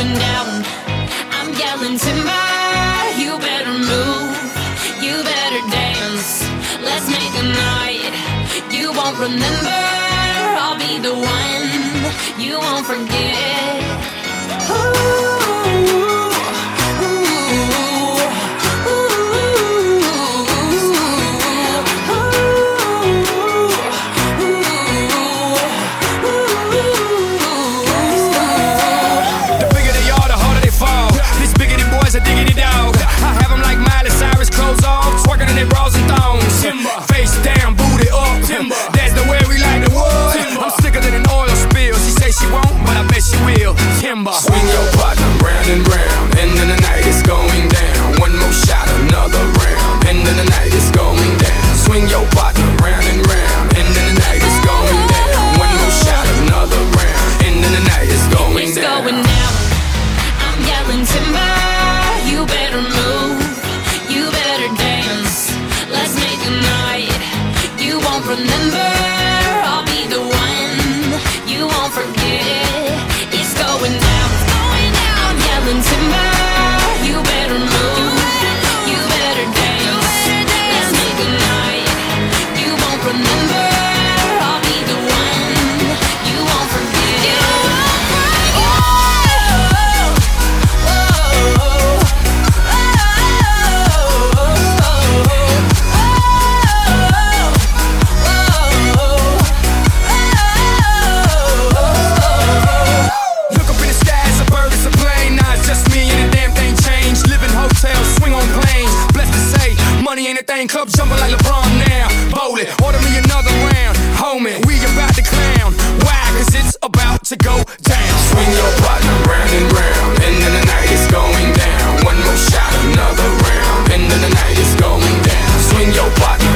going down. I'm yelling timber, you better move, you better dance. Let's make a night you won't remember. I'll be the one you won't forget. A diggity dog. I have them like Miley Cyrus, clothes off, twerking in their bras and thongs. Timber. Face down, booty up. Timber. That's the way we like the wood. Timber. I'm sicker than an oil spill. She say she won't, but I bet she will. Timber. Swing your partner round and round, and then the night is going down. One more shot, another round, and then the night is going down. Swing your partner round and round, and then the night is going down. One more shot, another round, and then the night is going it's down. Going down. I'm yelling timber. You better move, you better dance. Let's make a night you won't remember. I'll be the one you won't forget. It's going down, it's going down. I'm yelling timber. You better move, you better dance. Let's make a night you won't remember. I'll be the one you won't forget. Money ain't a thing, club jumping like LeBron now. Bowling, order me another round. Homie, we about to clown. Why? Cause it's about to go down. Swing your partner round and round, and then the night is going down. One more shot, another round, and then the night is going down. Swing your partner